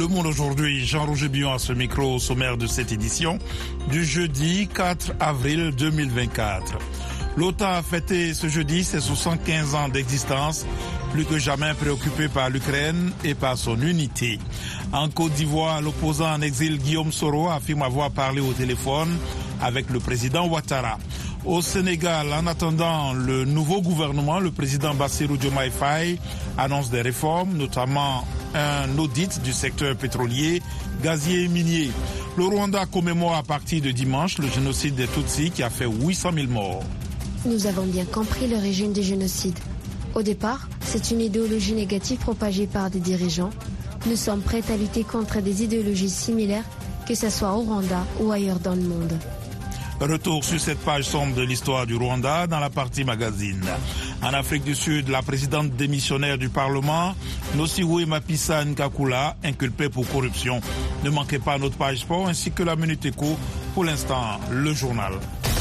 Le Monde aujourd'hui, Jean-Roger Bion à ce micro au sommaire de cette édition du jeudi 4 avril 2024. L'OTAN a fêté ce jeudi ses 75 ans d'existence, plus que jamais préoccupé par l'Ukraine et par son unité. En Côte d'Ivoire, l'opposant en exil Guillaume Soro affirme avoir parlé au téléphone avec le président Ouattara. Au Sénégal, en attendant le nouveau gouvernement, le président Bassirou Diomaye Faye annonce des réformes, notamment un audit du secteur pétrolier, gazier et minier. Le Rwanda commémore à partir de dimanche le génocide des Tutsis qui a fait 800 000 morts. Nous avons bien compris l'origine du génocide. Au départ, c'est une idéologie négative propagée par des dirigeants. Nous sommes prêts à lutter contre des idéologies similaires, que ce soit au Rwanda ou ailleurs dans le monde. Retour sur cette page sombre de l'histoire du Rwanda dans la partie magazine. En Afrique du Sud, la présidente démissionnaire du Parlement, Nosiwe Mapisa Nkakula, inculpée pour corruption. Ne manquez pas notre page sport ainsi que la Minute Éco. Pour l'instant, le journal.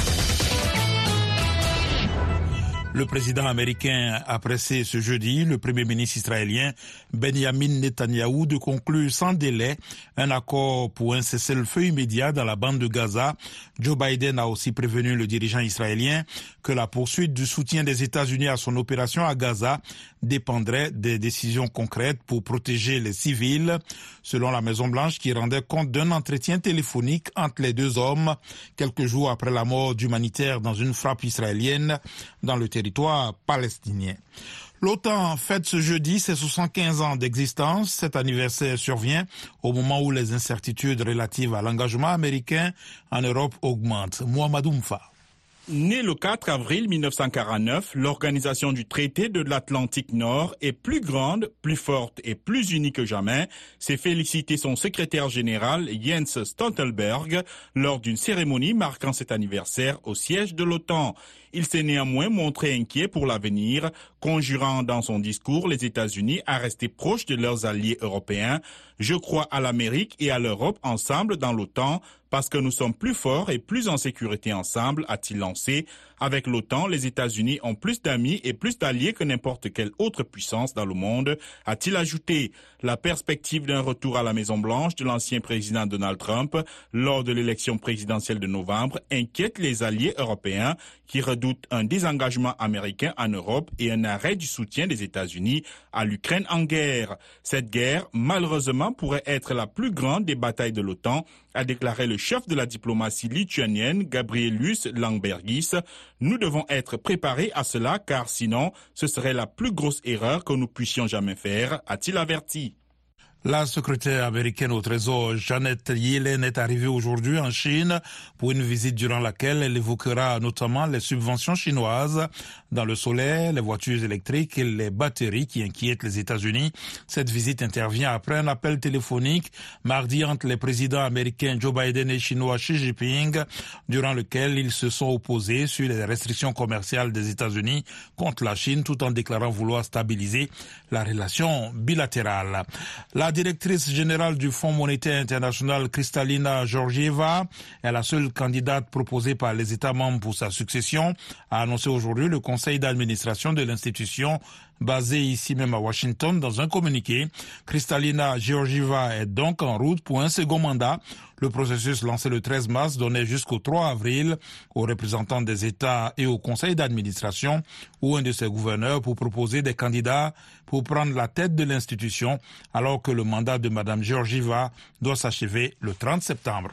Le président américain a pressé ce jeudi le premier ministre israélien Benjamin Netanyahou de conclure sans délai un accord pour un cessez-le-feu immédiat dans la bande de Gaza. Joe Biden a aussi prévenu le dirigeant israélien que la poursuite du soutien des États-Unis à son opération à Gaza dépendrait des décisions concrètes pour protéger les civils, selon la Maison-Blanche qui rendait compte d'un entretien téléphonique entre les deux hommes quelques jours après la mort d'humanitaires dans une frappe israélienne dans le territoire palestinien. L'OTAN fête ce jeudi ses 75 ans d'existence. Cet anniversaire survient au moment où les incertitudes relatives à l'engagement américain en Europe augmentent. Mohamedou Mfa. Née le 4 avril 1949, l'Organisation du traité de l'Atlantique Nord est plus grande, plus forte et plus unie que jamais, s'est félicité son secrétaire général Jens Stoltenberg lors d'une cérémonie marquant cet anniversaire au siège de l'OTAN. Il s'est néanmoins montré inquiet pour l'avenir, conjurant dans son discours les États-Unis à rester proches de leurs alliés européens. Je crois à l'Amérique et à l'Europe ensemble dans l'OTAN parce que nous sommes plus forts et plus en sécurité ensemble, a-t-il lancé. Avec l'OTAN, les États-Unis ont plus d'amis et plus d'alliés que n'importe quelle autre puissance dans le monde, a-t-il ajouté. La perspective d'un retour à la Maison-Blanche de l'ancien président Donald Trump lors de l'élection présidentielle de novembre inquiète les alliés européens qui redoutent un désengagement américain en Europe et un arrêt du soutien des États-Unis à l'Ukraine en guerre. Cette guerre, malheureusement, pourrait être la plus grande des batailles de l'OTAN, a déclaré le chef de la diplomatie lituanienne, Gabrielius Landsbergis. Nous devons être préparés à cela car sinon, ce serait la plus grosse erreur que nous puissions jamais faire, a-t-il averti. La secrétaire américaine au Trésor, Janet Yellen, est arrivée aujourd'hui en Chine pour une visite durant laquelle elle évoquera notamment les subventions chinoises dans le solaire, les voitures électriques et les batteries qui inquiètent les États-Unis. Cette visite intervient après un appel téléphonique mardi entre les présidents américains Joe Biden et chinois Xi Jinping, durant lequel ils se sont opposés sur les restrictions commerciales des États-Unis contre la Chine tout en déclarant vouloir stabiliser la relation bilatérale. La directrice générale du Fonds monétaire international, Kristalina Georgieva, est la seule candidate proposée par les États membres pour sa succession, a annoncé aujourd'hui le conseil d'administration de l'institution basé ici même à Washington. Dans un communiqué, Kristalina Georgieva est donc en route pour un second mandat. Le processus lancé le 13 mars donnait jusqu'au 3 avril aux représentants des États et au conseil d'administration ou un de ses gouverneurs pour proposer des candidats pour prendre la tête de l'institution, alors que le mandat de Mme Georgieva doit s'achever le 30 septembre.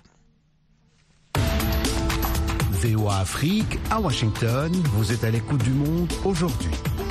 VOA Afrique, à Washington, vous êtes à l'écoute du Monde aujourd'hui.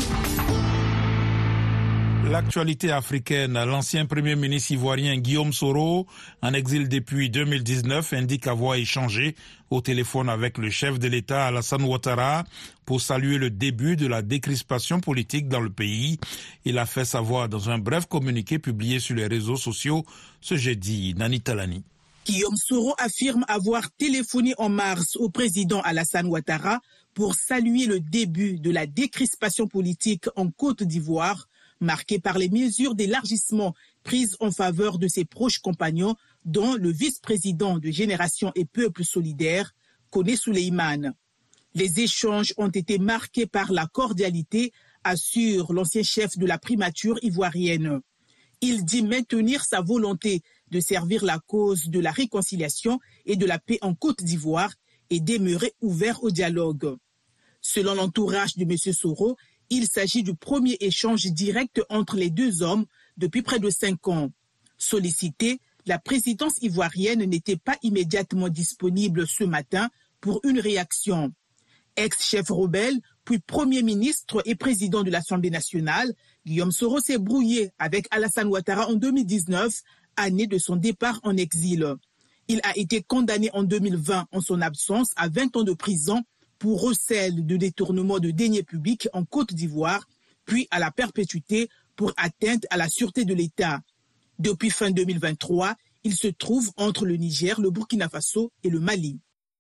L'actualité africaine, l'ancien premier ministre ivoirien Guillaume Soro, en exil depuis 2019, indique avoir échangé au téléphone avec le chef de l'État Alassane Ouattara pour saluer le début de la décrispation politique dans le pays. Il a fait savoir dans un bref communiqué publié sur les réseaux sociaux ce jeudi. Nani Talani. Guillaume Soro affirme avoir téléphoné en mars au président Alassane Ouattara pour saluer le début de la décrispation politique en Côte d'Ivoire, marqué par les mesures d'élargissement prises en faveur de ses proches compagnons, dont le vice-président de Génération et Peuple Solidaire, Koné Souleymane. Les échanges ont été marqués par la cordialité, assure l'ancien chef de la primature ivoirienne. Il dit maintenir sa volonté de servir la cause de la réconciliation et de la paix en Côte d'Ivoire et demeurer ouvert au dialogue. Selon l'entourage de M. Soro, il s'agit du premier échange direct entre les deux hommes depuis près de 5 ans. Sollicitée, la présidence ivoirienne n'était pas immédiatement disponible ce matin pour une réaction. Ex-chef rebelle, puis Premier ministre et président de l'Assemblée nationale, Guillaume Soro s'est brouillé avec Alassane Ouattara en 2019, année de son départ en exil. Il a été condamné en 2020 en son absence à 20 ans de prison pour recel de détournement de deniers publics en Côte d'Ivoire, puis à la perpétuité pour atteinte à la sûreté de l'État. Depuis fin 2023, il se trouve entre le Niger, le Burkina Faso et le Mali.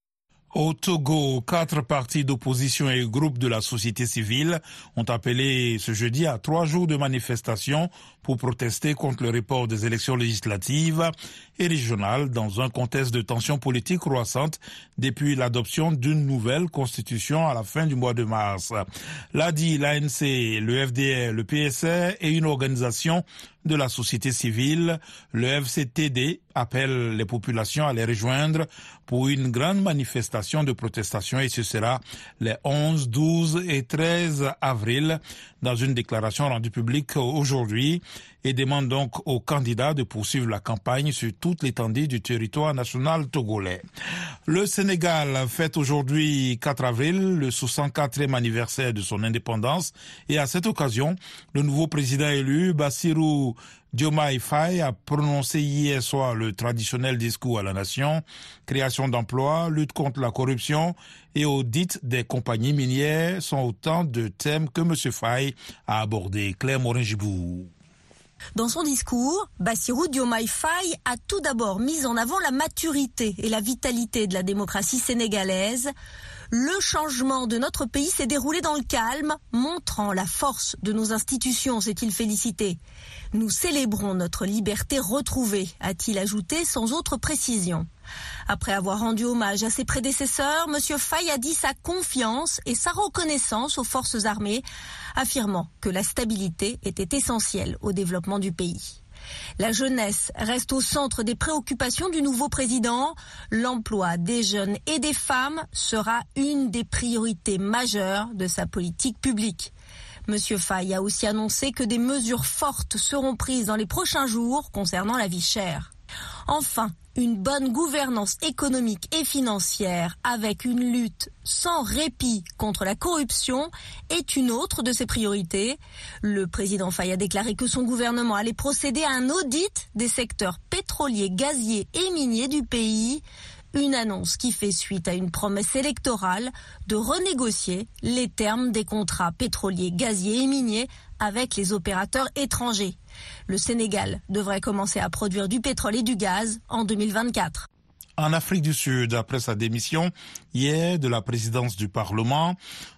Au Togo, 4 partis d'opposition et groupes de la société civile ont appelé ce jeudi à 3 jours de manifestation pour protester contre le report des élections législatives et régionales dans un contexte de tensions politiques croissantes depuis l'adoption d'une nouvelle constitution à la fin du mois de mars. L'ADI, l'ANC, le FDR, le PSR et une organisation de la société civile, le FCTD, appelle les populations à les rejoindre pour une grande manifestation de protestation et ce sera les 11, 12 et 13 avril dans une déclaration rendue publique aujourd'hui et demande donc aux candidats de poursuivre la campagne sur toute l'étendue du territoire national togolais. Le Sénégal fête aujourd'hui 4 avril le 64e anniversaire de son indépendance et à cette occasion, le nouveau président élu, Bassirou Diomaye Faye, a prononcé hier soir le traditionnel discours à la nation, création d'emplois, lutte contre la corruption et audit des compagnies minières sont autant de thèmes que M. Faye a abordés. Claire Morin-Gibou. Dans son discours, Bassirou Diomaye Faye a tout d'abord mis en avant la maturité et la vitalité de la démocratie sénégalaise. Le changement de notre pays s'est déroulé dans le calme, montrant la force de nos institutions, s'est-il félicité. Nous célébrons notre liberté retrouvée, a-t-il ajouté sans autre précision. Après avoir rendu hommage à ses prédécesseurs, M. Faye a dit sa confiance et sa reconnaissance aux forces armées, affirmant que la stabilité était essentielle au développement du pays. La jeunesse reste au centre des préoccupations du nouveau président. L'emploi des jeunes et des femmes sera une des priorités majeures de sa politique publique. M. Faye a aussi annoncé que des mesures fortes seront prises dans les prochains jours concernant la vie chère. Enfin, une bonne gouvernance économique et financière avec une lutte sans répit contre la corruption est une autre de ses priorités. Le président Faye a déclaré que son gouvernement allait procéder à un audit des secteurs pétroliers, gaziers et miniers du pays. Une annonce qui fait suite à une promesse électorale de renégocier les termes des contrats pétroliers, gaziers et miniers avec les opérateurs étrangers. Le Sénégal devrait commencer à produire du pétrole et du gaz en 2024. En Afrique du Sud, après sa démission hier de la présidence du Parlement,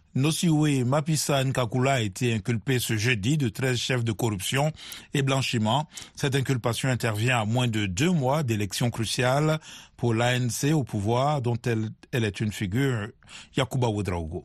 Nosiwe Mapisa Nkakula a été inculpé ce jeudi de 13 chefs de corruption et blanchiment. Cette inculpation intervient à moins de 2 mois d'élections cruciales pour l'ANC au pouvoir, dont elle est une figure. Yakuba Ouedraogo.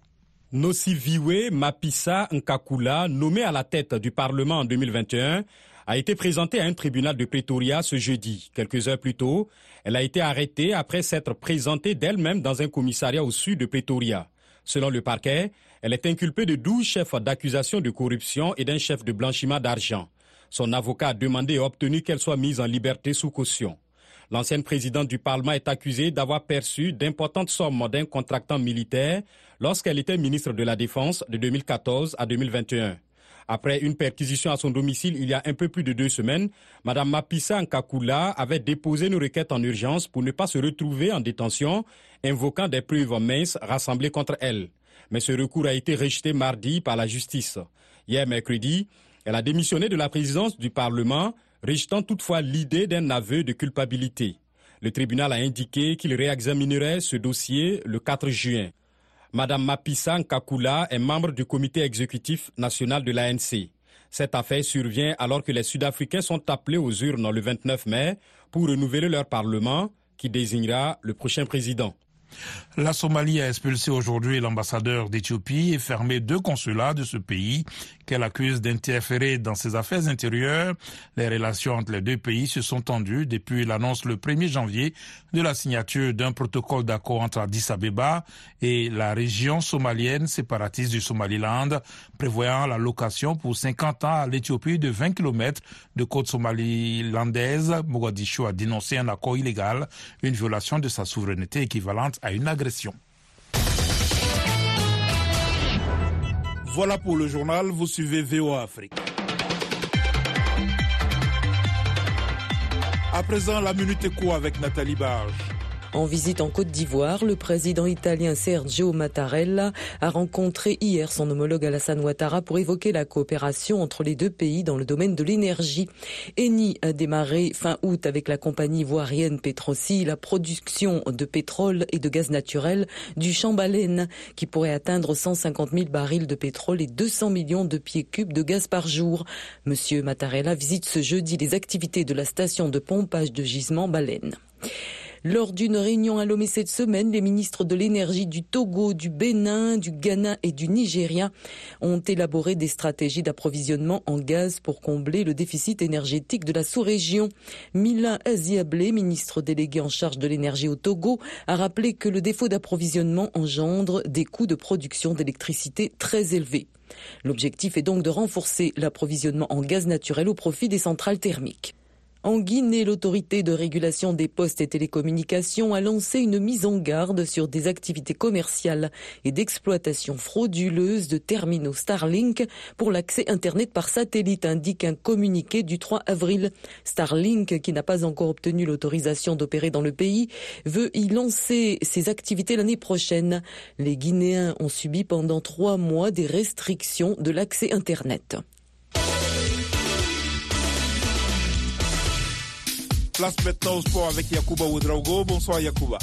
Nosiwe Mapisa Nkakula, nommé à la tête du Parlement en 2021, a été présentée à un tribunal de Pretoria ce jeudi. Quelques heures plus tôt, elle a été arrêtée après s'être présentée d'elle-même dans un commissariat au sud de Pretoria. Selon le parquet, elle est inculpée de 12 chefs d'accusation de corruption et d'un chef de blanchiment d'argent. Son avocat a demandé et obtenu qu'elle soit mise en liberté sous caution. L'ancienne présidente du Parlement est accusée d'avoir perçu d'importantes sommes d'un contractant militaire lorsqu'elle était ministre de la Défense de 2014 à 2021. Après une perquisition à son domicile il y a un peu plus de 2 semaines, Mme Mapisa Nkakula avait déposé une requête en urgence pour ne pas se retrouver en détention, invoquant des preuves minces rassemblées contre elle. Mais ce recours a été rejeté mardi par la justice. Hier mercredi, elle a démissionné de la présidence du Parlement, rejetant toutefois l'idée d'un aveu de culpabilité. Le tribunal a indiqué qu'il réexaminerait ce dossier le 4 juin. Madame Mapisa Nkakula est membre du comité exécutif national de l'ANC. Cette affaire survient alors que les Sud-Africains sont appelés aux urnes le 29 mai pour renouveler leur parlement qui désignera le prochain président. La Somalie a expulsé aujourd'hui l'ambassadeur d'Éthiopie et fermé 2 consulats de ce pays qu'elle accuse d'interférer dans ses affaires intérieures. Les relations entre les deux pays se sont tendues depuis l'annonce le 1er janvier de la signature d'un protocole d'accord entre Addis Abeba et la région somalienne séparatiste du Somaliland, prévoyant la location pour 50 ans à l'Éthiopie de 20 km de côte somalilandaise. Mogadiscio a dénoncé un accord illégal, une violation de sa souveraineté équivalente à une agression. Voilà pour le journal, vous suivez VOA Afrique. À présent, la Minute Éco avec Nathalie Barge. En visite en Côte d'Ivoire, le président italien Sergio Mattarella a rencontré hier son homologue Alassane Ouattara pour évoquer la coopération entre les deux pays dans le domaine de l'énergie. Eni a démarré fin août avec la compagnie ivoirienne Petroci la production de pétrole et de gaz naturel du champ Baleine qui pourrait atteindre 150 000 barils de pétrole et 200 millions de pieds cubes de gaz par jour. Monsieur Mattarella visite ce jeudi les activités de la station de pompage de gisement Baleine. Lors d'une réunion à Lomé cette semaine, les ministres de l'énergie du Togo, du Bénin, du Ghana et du Nigeria ont élaboré des stratégies d'approvisionnement en gaz pour combler le déficit énergétique de la sous-région. Mila Aziablé, ministre délégué en charge de l'énergie au Togo, a rappelé que le défaut d'approvisionnement engendre des coûts de production d'électricité très élevés. L'objectif est donc de renforcer l'approvisionnement en gaz naturel au profit des centrales thermiques. En Guinée, l'autorité de régulation des postes et télécommunications a lancé une mise en garde sur des activités commerciales et d'exploitation frauduleuse de terminaux Starlink pour l'accès Internet par satellite, indique un communiqué du 3 avril. Starlink, qui n'a pas encore obtenu l'autorisation d'opérer dans le pays, veut y lancer ses activités l'année prochaine. Les Guinéens ont subi pendant 3 mois des restrictions de l'accès Internet. Place maintenant au sport avec Yacouba Ouedraogo. Bonsoir Yacouba.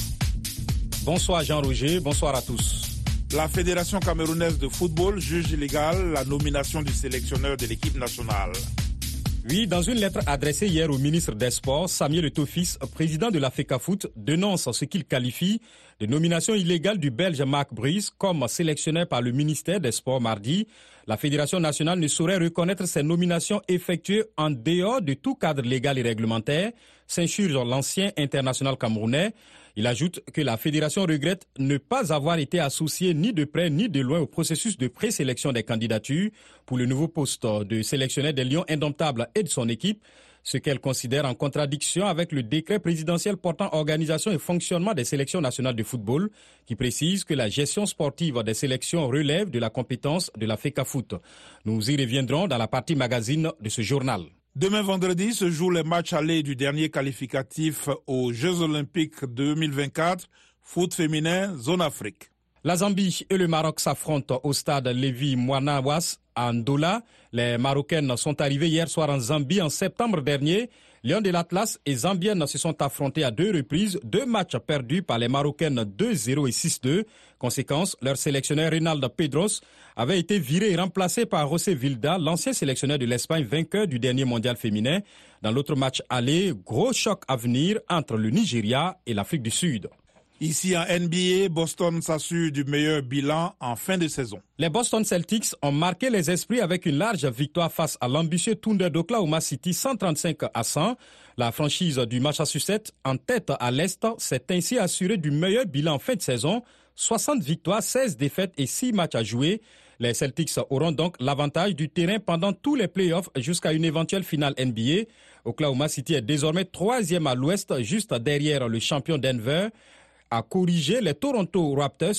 Bonsoir Jean-Roger, bonsoir à tous. La Fédération camerounaise de football juge illégale la nomination du sélectionneur de l'équipe nationale. Oui, dans une lettre adressée hier au ministre des Sports, Samuel Eto'o-Fils, président de la FECAFOOT, dénonce ce qu'il qualifie de nomination illégale du Belge Marc Brice comme sélectionneur par le ministère des Sports mardi. La Fédération nationale ne saurait reconnaître ces nominations effectuées en dehors de tout cadre légal et réglementaire, s'insurge l'ancien international camerounais. Il ajoute que la Fédération regrette ne pas avoir été associée ni de près ni de loin au processus de présélection des candidatures pour le nouveau poste de sélectionneur des Lions Indomptables et de son équipe, ce qu'elle considère en contradiction avec le décret présidentiel portant organisation et fonctionnement des sélections nationales de football, qui précise que la gestion sportive des sélections relève de la compétence de la FECAFOOT. Nous y reviendrons dans la partie magazine de ce journal. Demain vendredi se jouent les matchs allés du dernier qualificatif aux Jeux Olympiques 2024, foot féminin, zone Afrique. La Zambie et le Maroc s'affrontent au stade Lévi Mouanawas à Ndola. Les Marocaines sont arrivées hier soir en Zambie en septembre dernier. Lions de l'Atlas et Zambiennes se sont affrontés à 2 reprises, 2 matchs perdus par les Marocaines 2-0 et 6-2. Conséquence, leur sélectionneur Rinaldo Pedros avait été viré et remplacé par José Vilda, l'ancien sélectionneur de l'Espagne vainqueur du dernier mondial féminin. Dans l'autre match aller, gros choc à venir entre le Nigeria et l'Afrique du Sud. Ici en NBA, Boston s'assure du meilleur bilan en fin de saison. Les Boston Celtics ont marqué les esprits avec une large victoire face à l'ambitieux Thunder d'Oklahoma City 135-100. La franchise du Massachusetts, en tête à l'Est, s'est ainsi assurée du meilleur bilan en fin de saison. 60 victoires, 16 défaites et 6 matchs à jouer. Les Celtics auront donc l'avantage du terrain pendant tous les playoffs jusqu'à une éventuelle finale NBA. Oklahoma City est désormais 3e à l'Ouest, juste derrière le champion Denver, a corrigé les Toronto Raptors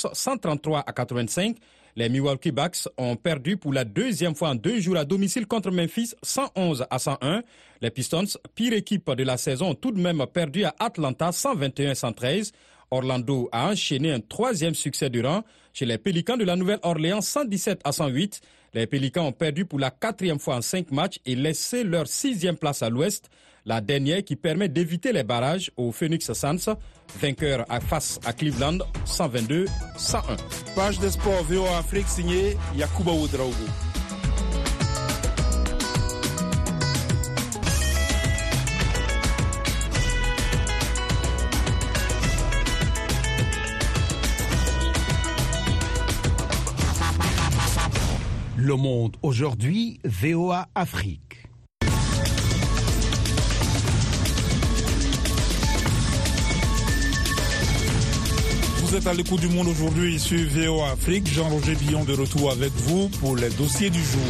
133-85. Les Milwaukee Bucks ont perdu pour la 2e fois en 2 jours à domicile contre Memphis 111-101. Les Pistons, pire équipe de la saison, ont tout de même perdu à Atlanta 121-113. Orlando a enchaîné un 3e succès de rang chez les Pélicans de la Nouvelle-Orléans 117-108. Les Pélicans ont perdu pour la 4e fois en 5 matchs et laissé leur 6e place à l'Ouest. La dernière qui permet d'éviter les barrages au Phoenix Suns, vainqueur face à Cleveland 122-101. Page des sports VOA Afrique signée Yacouba Ouedraogo. Le Monde aujourd'hui, VOA Afrique. Vous êtes à l'écoute du Monde aujourd'hui sur VOA Afrique. Jean-Roger Billon de retour avec vous pour les dossiers du jour.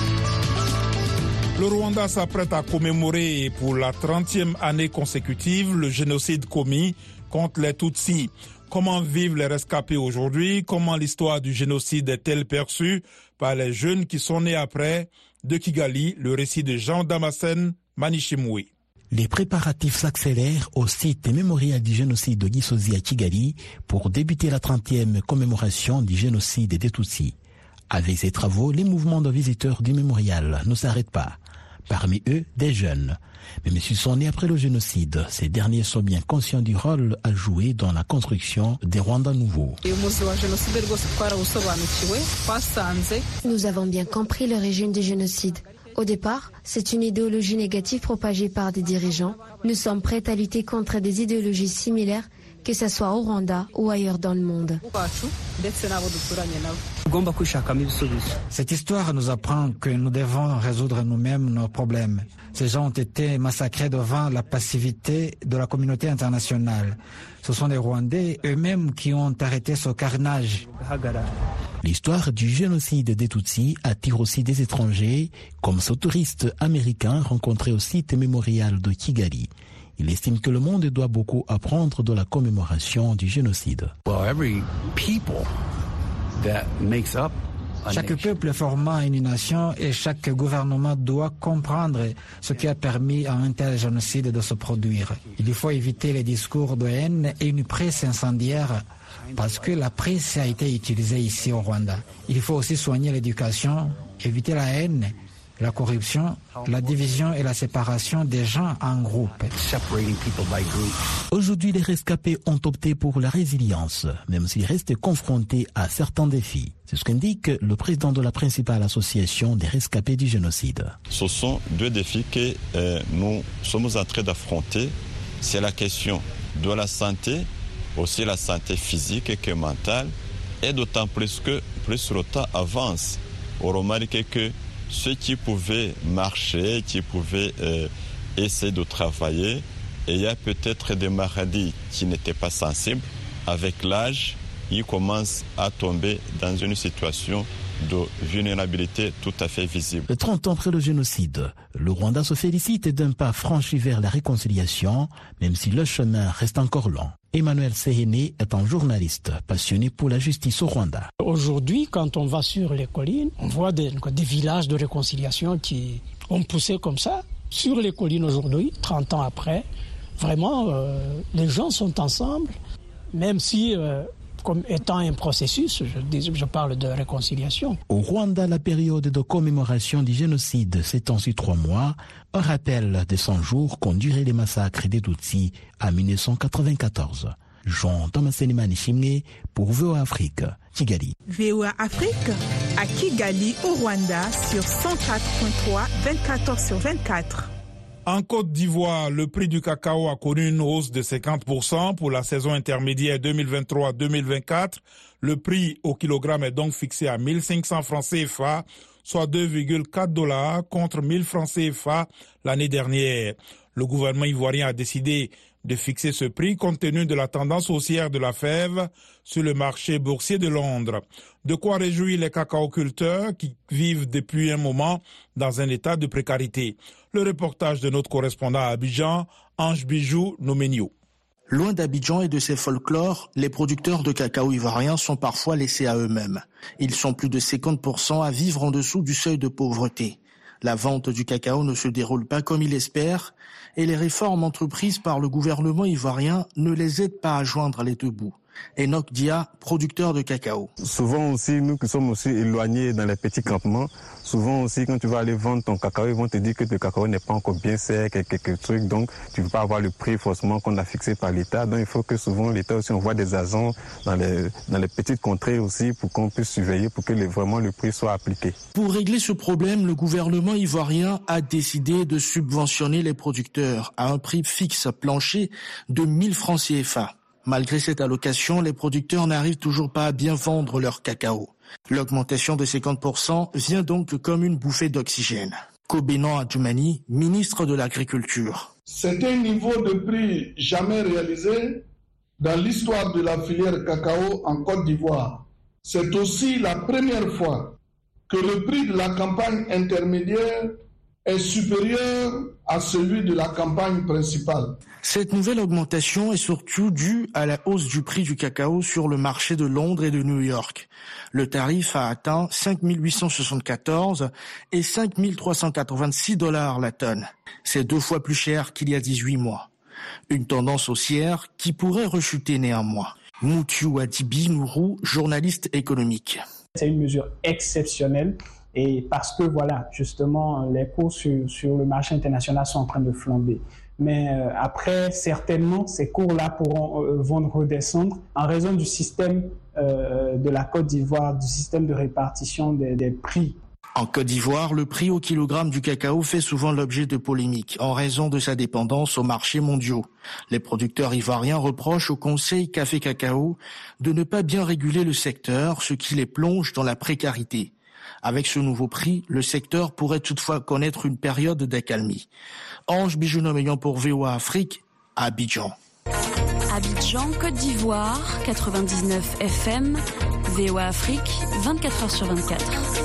Le Rwanda s'apprête à commémorer pour la 30e année consécutive le génocide commis contre les Tutsis. Comment vivent les rescapés aujourd'hui? Comment l'histoire du génocide est-elle perçue par les jeunes qui sont nés après? De Kigali, le récit de Jean-Damascène Manishimwe. Les préparatifs s'accélèrent au site mémorial du génocide de Gisozi à Kigali pour débuter la 30e commémoration du génocide des Tutsis. Avec ces travaux, les mouvements de visiteurs du mémorial ne s'arrêtent pas. Parmi eux, des jeunes. Mais s'ils sont nés après le génocide, ces derniers sont bien conscients du rôle à jouer dans la construction des Rwandais nouveaux. Nous avons bien compris l'origine du génocide. Au départ, c'est une idéologie négative propagée par des dirigeants. Nous sommes prêts à lutter contre des idéologies similaires, que ce soit au Rwanda ou ailleurs dans le monde. Cette histoire nous apprend que nous devons résoudre nous-mêmes nos problèmes. Ces gens ont été massacrés devant la passivité de la communauté internationale. Ce sont les Rwandais eux-mêmes qui ont arrêté ce carnage. L'histoire du génocide des Tutsis attire aussi des étrangers, comme ce touriste américain rencontré au site mémorial de Kigali. Il estime que le monde doit beaucoup apprendre de la commémoration du génocide. Chaque peuple formant une nation et chaque gouvernement doit comprendre ce qui a permis à un tel génocide de se produire. Il faut éviter les discours de haine et une presse incendiaire parce que la presse a été utilisée ici au Rwanda. Il faut aussi soigner l'éducation, éviter la haine, la corruption, la division et la séparation des gens en groupes. Aujourd'hui, les rescapés ont opté pour la résilience, même s'ils restent confrontés à certains défis. C'est ce qu'indique le président de la principale association des rescapés du génocide. Ce sont deux défis que nous sommes en train d'affronter. C'est la question de la santé, aussi la santé physique et mentale, et d'autant plus que plus le temps avance. On remarque que ceux qui pouvaient marcher, qui pouvaient essayer de travailler, et il y a peut-être des maladies qui n'étaient pas sensibles. Avec l'âge, ils commencent à tomber dans une situation de vulnérabilité tout à fait visible. 30 ans après le génocide, le Rwanda se félicite d'un pas franchi vers la réconciliation, même si le chemin reste encore long. Emmanuel Sehene est un journaliste passionné pour la justice au Rwanda. Aujourd'hui, quand on va sur les collines, on voit des villages de réconciliation qui ont poussé comme ça. Sur les collines aujourd'hui, 30 ans après, vraiment, les gens sont ensemble, même si... comme étant un processus, je parle de réconciliation. Au Rwanda, la période de commémoration du génocide s'étend sur 3 mois, un rappel des 100 jours qu'ont duré les massacres des Tutsis en 1994. Jean-Damascène Manishimwe pour VOA Afrique, Kigali. VOA Afrique à Kigali, au Rwanda, sur 104.3, 24h/24. En Côte d'Ivoire, le prix du cacao a connu une hausse de 50% pour la saison intermédiaire 2023-2024. Le prix au kilogramme est donc fixé à 1500 francs CFA, soit 2,4 $ contre 1000 francs CFA l'année dernière. Le gouvernement ivoirien a décidé de fixer ce prix compte tenu de la tendance haussière de la fève sur le marché boursier de Londres. De quoi réjouir les cacaoculteurs qui vivent depuis un moment dans un état de précarité. Le reportage de notre correspondant à Abidjan, Ange Bijou Nomenio. Loin d'Abidjan et de ses folklores, les producteurs de cacao ivoiriens sont parfois laissés à eux-mêmes. Ils sont plus de 50% à vivre en dessous du seuil de pauvreté. La vente du cacao ne se déroule pas comme il espère et les réformes entreprises par le gouvernement ivoirien ne les aident pas à joindre les deux bouts. Enoch Dia, producteur de cacao. Souvent aussi, nous qui sommes aussi éloignés dans les petits campements, souvent aussi quand tu vas aller vendre ton cacao, ils vont te dire que le cacao n'est pas encore bien sec, quelques trucs, donc tu ne peux pas avoir le prix forcément qu'on a fixé par l'État. Donc il faut que souvent l'État aussi envoie des agents dans les petites contrées aussi pour qu'on puisse surveiller, pour que vraiment le prix soit appliqué. Pour régler ce problème, le gouvernement ivoirien a décidé de subventionner les producteurs à un prix fixe plancher de 1000 francs CFA. Malgré cette allocation, les producteurs n'arrivent toujours pas à bien vendre leur cacao. L'augmentation de 50% vient donc comme une bouffée d'oxygène. Kobenan Adjoumani, ministre de l'Agriculture. C'est un niveau de prix jamais réalisé dans l'histoire de la filière cacao en Côte d'Ivoire. C'est aussi la première fois que le prix de la campagne intermédiaire est supérieur à celui de la campagne principale. Cette nouvelle augmentation est surtout due à la hausse du prix du cacao sur le marché de Londres et de New York. Le tarif a atteint 5 874 et 5 386 $ la tonne. C'est 2 fois plus cher qu'il y a 18 mois. Une tendance haussière qui pourrait rechuter néanmoins. Moutiou Adibi Nourou, journaliste économique. C'est une mesure exceptionnelle. Et parce que voilà, justement, les cours sur le marché international sont en train de flamber. Mais après, certainement, ces cours-là vont redescendre en raison du système de la Côte d'Ivoire, du système de répartition des prix. En Côte d'Ivoire, le prix au kilogramme du cacao fait souvent l'objet de polémiques en raison de sa dépendance aux marchés mondiaux. Les producteurs ivoiriens reprochent au Conseil Café Cacao de ne pas bien réguler le secteur, ce qui les plonge dans la précarité. Avec ce nouveau prix, le secteur pourrait toutefois connaître une période d'accalmie. Ange Bijounomeyan pour VOA Afrique, à Abidjan. Abidjan, Côte d'Ivoire, 99 FM, VOA Afrique, 24h/24.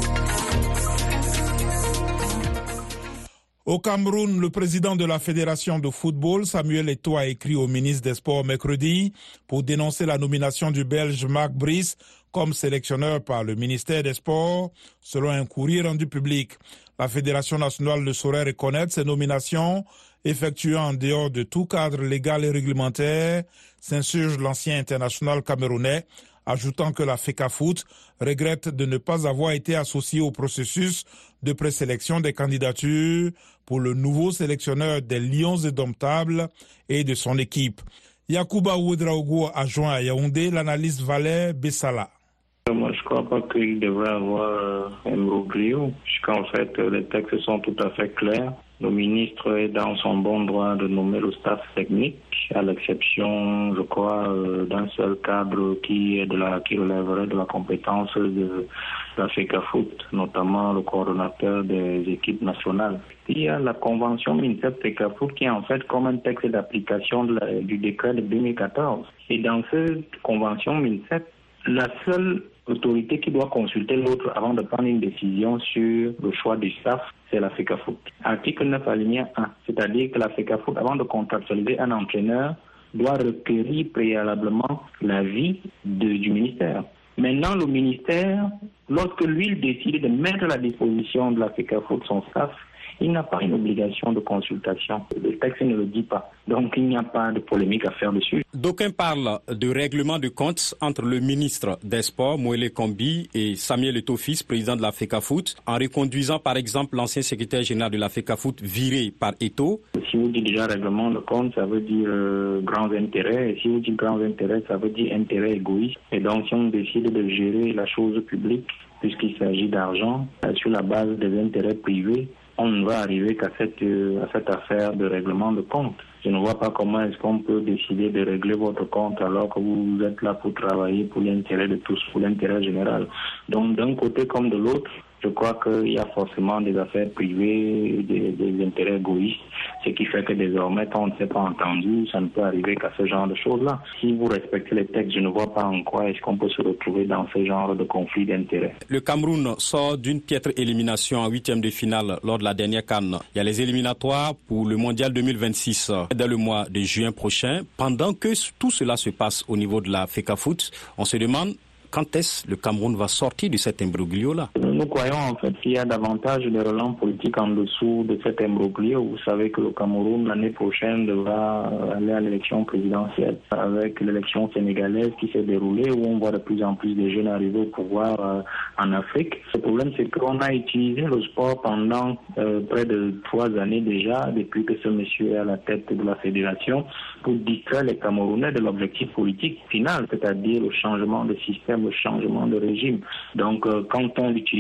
Au Cameroun, le président de la Fédération de football, Samuel Eto'o, a écrit au ministre des Sports mercredi pour dénoncer la nomination du Belge Marc Brice comme sélectionneur par le ministère des Sports, selon un courrier rendu public. La Fédération nationale ne saurait reconnaître ces nominations effectuées en dehors de tout cadre légal et réglementaire, s'insurge l'ancien international camerounais, ajoutant que la FECAFOOT regrette de ne pas avoir été associée au processus de présélection des candidatures pour le nouveau sélectionneur des Lions indomptables et de son équipe. Yacouba Ouedraogo a joint à Yaoundé l'analyste Valère Bessala. Moi, je ne crois pas qu'il devrait avoir un imbroglio, puisqu'en fait, les textes sont tout à fait clairs. Le ministre est dans son bon droit de nommer le staff technique, à l'exception, je crois, d'un seul cadre qui relèverait de la compétence de la FECAFOOT, notamment le coordonnateur des équipes nationales. Il y a la convention MINSEP-FECAFOOT qui est en fait comme un texte d'application du décret de 2014. Et dans cette convention MINSEP, la seule autorité qui doit consulter l'autre avant de prendre une décision sur le choix du staff, c'est la FECAFOOT. Article 9 alinéa 1, c'est-à-dire que la FECAFOOT, avant de contractualiser un entraîneur, doit requérir préalablement l'avis du ministère. Maintenant, le ministère, lorsque lui il décide de mettre à la disposition de la FECAFOOT son staff, il n'a pas une obligation de consultation. Le texte ne le dit pas. Donc, il n'y a pas de polémique à faire dessus. D'aucuns parlent de règlement de compte entre le ministre des Sports, Moele Kombi, et Samuel Eto'o, président de la FECAFOOT, en reconduisant par exemple l'ancien secrétaire général de la FECAFOOT viré par Eto'o. Si vous dites déjà règlement de compte, ça veut dire grands intérêts. Et si vous dites grands intérêts, ça veut dire intérêts égoïstes. Et donc, si on décide de gérer la chose publique, puisqu'il s'agit d'argent, sur la base des intérêts privés, on ne va arriver qu'à cette affaire de règlement de compte. Je ne vois pas comment est-ce qu'on peut décider de régler votre compte alors que vous êtes là pour travailler pour l'intérêt de tous, pour l'intérêt général. Donc d'un côté comme de l'autre, je crois qu'il y a forcément des affaires privées, des intérêts égoïstes, ce qui fait que désormais, quand on ne s'est pas entendu, ça ne peut arriver qu'à ce genre de choses-là. Si vous respectez les textes, je ne vois pas en quoi est-ce qu'on peut se retrouver dans ce genre de conflit d'intérêts. Le Cameroun sort d'une piètre élimination en 8e de finale lors de la dernière CAN. Il y a les éliminatoires pour le Mondial 2026 dès le mois de juin prochain. Pendant que tout cela se passe au niveau de la FECAFOOT, on se demande quand est-ce que le Cameroun va sortir de cet imbroglio-là? Nous croyons en fait qu'il y a davantage de relents politiques en dessous de cet imbroglio. Vous savez que le Cameroun, l'année prochaine, devra aller à l'élection présidentielle avec l'élection sénégalaise qui s'est déroulée où on voit de plus en plus de jeunes arriver au pouvoir en Afrique. Le problème, c'est qu'on a utilisé le sport pendant près de 3 années déjà, depuis que ce monsieur est à la tête de la fédération, pour distraire les Camerounais de l'objectif politique final, c'est-à-dire le changement de système, le changement de régime. Donc, quand on utilise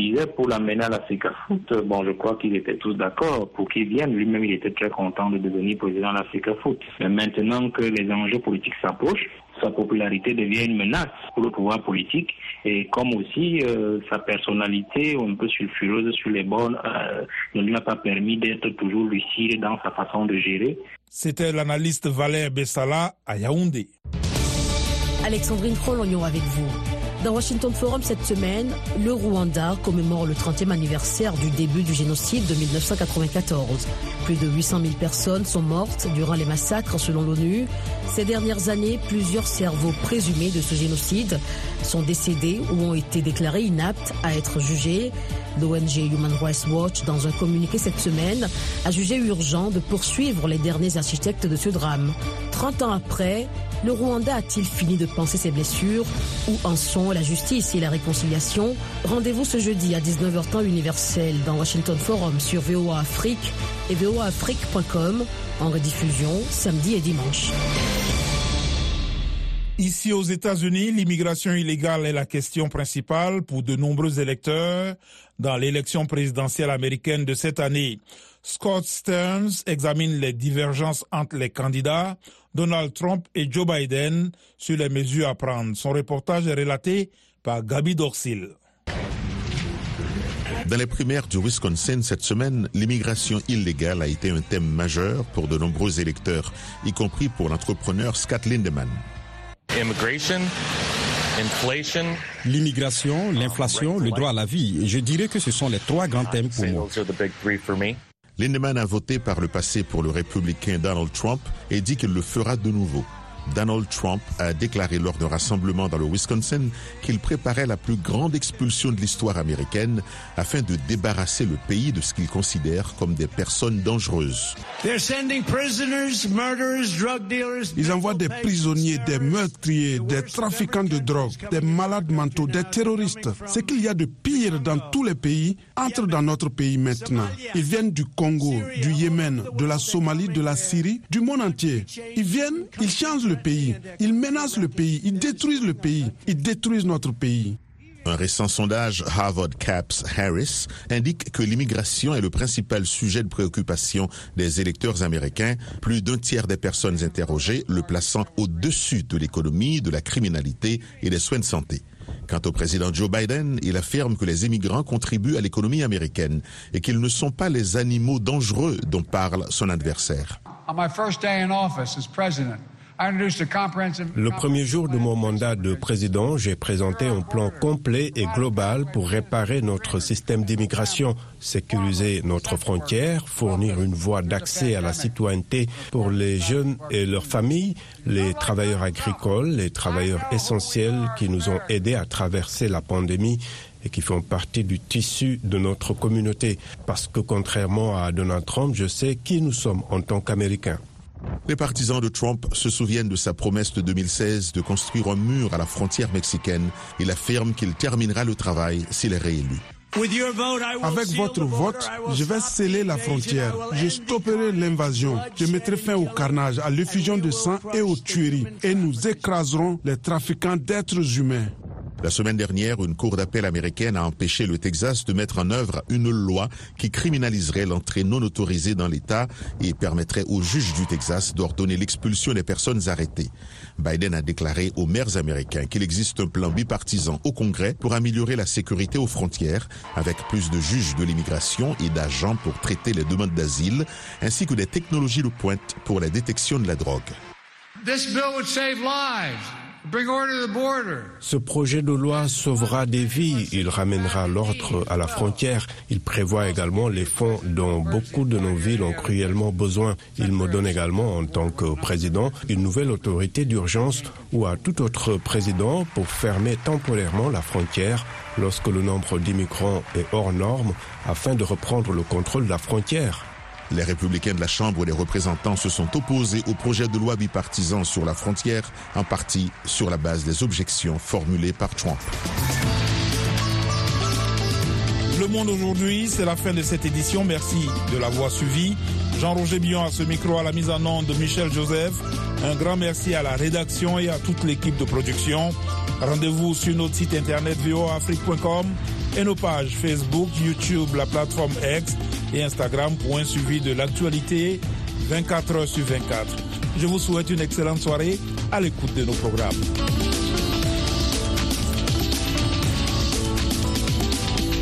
mobilisait pour l'amener à l'Africafoot, je crois qu'ils étaient tous d'accord pour qu'il vienne. Lui-même, il était très content de devenir président de l'Africafoot. Mais maintenant que les enjeux politiques s'approchent, sa popularité devient une menace pour le pouvoir politique, et comme aussi sa personnalité un peu sulfureuse sur les bornes ne lui a pas permis d'être toujours lucide dans sa façon de gérer. C'était l'analyste Valère Bessala à Yaoundé. Alexandrine Frolognon avec vous. Dans Washington Forum cette semaine, le Rwanda commémore le 30e anniversaire du début du génocide de 1994. Plus de 800 000 personnes sont mortes durant les massacres selon l'ONU. Ces dernières années, plusieurs cerveaux présumés de ce génocide sont décédés ou ont été déclarés inaptes à être jugés. L'ONG Human Rights Watch, dans un communiqué cette semaine, a jugé urgent de poursuivre les derniers architectes de ce drame. 30 ans après, le Rwanda a-t-il fini de panser ses blessures? Où en sont la justice et la réconciliation? Rendez-vous ce jeudi à 19h temps universel dans Washington Forum sur VOA Afrique et voaafrique.com, en rediffusion samedi et dimanche. Ici aux États-Unis, l'immigration illégale est la question principale pour de nombreux électeurs dans l'élection présidentielle américaine de cette année. Scott Stearns examine les divergences entre les candidats Donald Trump et Joe Biden sur les mesures à prendre. Son reportage est relaté par Gabi Dorsil. Dans les primaires du Wisconsin cette semaine, l'immigration illégale a été un thème majeur pour de nombreux électeurs, y compris pour l'entrepreneur Scott Lindemann. L'immigration, l'inflation, le droit à la vie. Je dirais que ce sont les trois grands thèmes pour moi. Lindemann a voté par le passé pour le républicain Donald Trump et dit qu'il le fera de nouveau. Donald Trump a déclaré lors d'un rassemblement dans le Wisconsin qu'il préparait la plus grande expulsion de l'histoire américaine afin de débarrasser le pays de ce qu'il considère comme des personnes dangereuses. Ils envoient des prisonniers, des meurtriers, des trafiquants de drogue, des malades mentaux, des terroristes. Ce qu'il y a de pire dans tous les pays entre dans notre pays maintenant. Ils viennent du Congo, du Yémen, de la Somalie, de la Syrie, du monde entier. Ils viennent, ils changent le pays, ils menacent le pays, ils détruisent le pays, ils détruisent notre pays. Un récent sondage Harvard Caps Harris indique que l'immigration est le principal sujet de préoccupation des électeurs américains, plus d'un tiers des personnes interrogées le plaçant au-dessus de l'économie, de la criminalité et des soins de santé. Quant au président Joe Biden, il affirme que les immigrants contribuent à l'économie américaine et qu'ils ne sont pas les animaux dangereux dont parle son adversaire. Le premier jour de mon mandat de président, j'ai présenté un plan complet et global pour réparer notre système d'immigration, sécuriser notre frontière, fournir une voie d'accès à la citoyenneté pour les jeunes et leurs familles, les travailleurs agricoles, les travailleurs essentiels qui nous ont aidés à traverser la pandémie et qui font partie du tissu de notre communauté. Parce que contrairement à Donald Trump, je sais qui nous sommes en tant qu'Américains. Les partisans de Trump se souviennent de sa promesse de 2016 de construire un mur à la frontière mexicaine. Il affirme qu'il terminera le travail s'il est réélu. Avec votre vote, je vais sceller la frontière. Je stopperai l'invasion. Je mettrai fin au carnage, à l'effusion de sang et aux tueries. Et nous écraserons les trafiquants d'êtres humains. La semaine dernière, une cour d'appel américaine a empêché le Texas de mettre en œuvre une loi qui criminaliserait l'entrée non autorisée dans l'État et permettrait aux juges du Texas d'ordonner l'expulsion des personnes arrêtées. Biden a déclaré aux maires américains qu'il existe un plan bipartisan au Congrès pour améliorer la sécurité aux frontières, avec plus de juges de l'immigration et d'agents pour traiter les demandes d'asile, ainsi que des technologies de pointe pour la détection de la drogue. This bill would save lives. Ce projet de loi sauvera des vies, il ramènera l'ordre à la frontière. Il prévoit également les fonds dont beaucoup de nos villes ont cruellement besoin. Il me donne également, en tant que président, une nouvelle autorité d'urgence ou à tout autre président pour fermer temporairement la frontière lorsque le nombre d'immigrants est hors norme afin de reprendre le contrôle de la frontière. Les républicains de la Chambre des représentants se sont opposés au projet de loi bipartisan sur la frontière, en partie sur la base des objections formulées par Trump. Le Monde aujourd'hui, c'est la fin de cette édition. Merci de l'avoir suivi. Jean-Roger Billon à ce micro, à la mise en onde de Michel Joseph. Un grand merci à la rédaction et à toute l'équipe de production. Rendez-vous sur notre site internet voaafrique.com et nos pages Facebook, YouTube, la plateforme X et Instagram pour un suivi de l'actualité 24 heures sur 24. Je vous souhaite une excellente soirée à l'écoute de nos programmes.